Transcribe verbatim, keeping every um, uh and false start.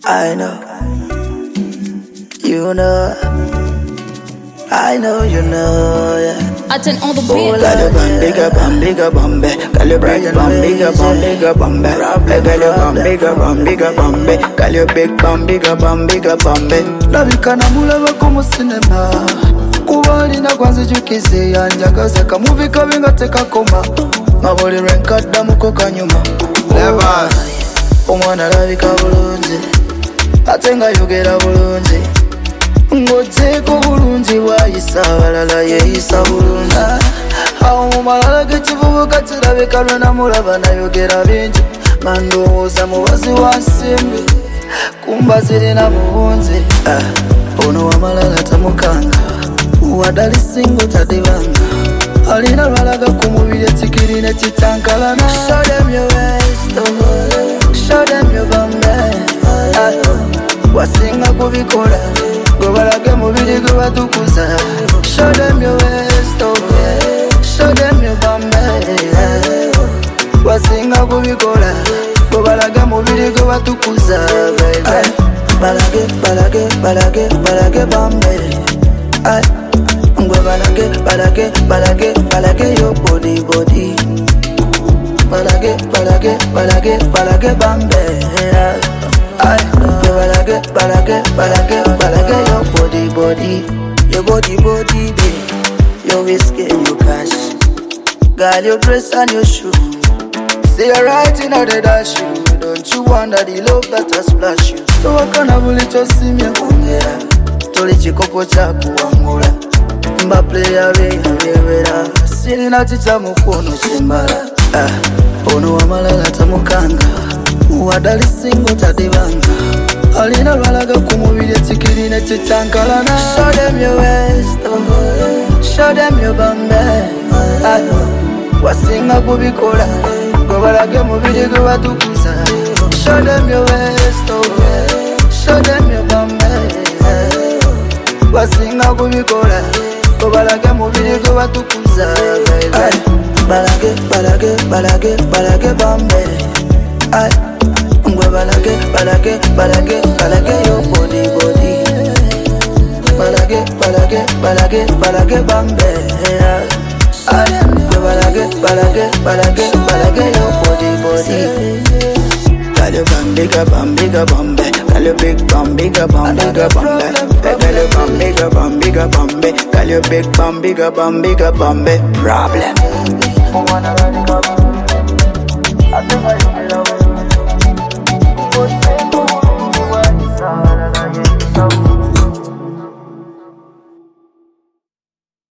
I know, you know, I know, you know, yeah. I turn on the Oh, beat. got a bum, bigger bum, bigger bum, got your big bum, bigger bum, bigger bum, got your bum, bigger bum, bigger bum, got your big bum, bigger bum, bigger bum. Nabikana mulaba como cinema Kubali na kwanza jukize yanjagaza kamuvi kabinga teka koma Maboli renkada muko kanyuma Never Omwana labika bulungi Atenga yogera bulungi Ngoteko bulungi wayisa balala yeyisa bulungi Awo mumalala gekivubuka kirabika lwena mulaba nayogera bingi Mandowooza mubazi wansimbi Kumba zirina mubunzi uh, Ono wamalala tamukanga Wadali singo tadibanga Alina lwalaga kumubiri etikiri ne titankalana Show them your waist, oh, show them your bambe uh, Wasinga kubikola Gobalage mubiri gubatukuza Show them your waist, oh, show them your bambe uh, Wasinga kubikola Gobalage mubiri gubatukuza baby Balage, balage, balage, balage bambe Ay, ngwe balage, balage, balage, balage yo body, body Balage, balage, balage, balage bambe Ay, ngwe balage, balage, balage, balage yo body, body Your body, body, babe Your whiskey and your cash Girl, your dress and your shoe Say you're right in the dash you Don't you wonder the love that has splashed you So wakana bulicho simya kongera Toli chikopo cha kuangula Mba player weyawewera Sirina chicha mukono chimbala ah, Ono wamalala tamukanga Wadali singo tadibanga Alina lwalaga kumubiri etikiri ne titankalana Show them your waist, oh, show them your bambe ah, Wasinga kubikola Gobalage mubiri gubatukuza Show them your waist, oh, show them your bambe Wasinga kubikola Gobalage mubiri gubatukuza baby Balage, balage, balage, balage bambe Ay, ngwe balage, balage, balage, balage yo body, body Balage, balage, balage, balage bambe Ay, ngwe balage, balage, balage, balage yo body, body Got your bum, bigger bum, bigger bum, got your big bum, bigger bum, bigger bum, got your bum, bigger bum, bigger bum, got your big bum, bigger bum, bigger bum, problem. I think I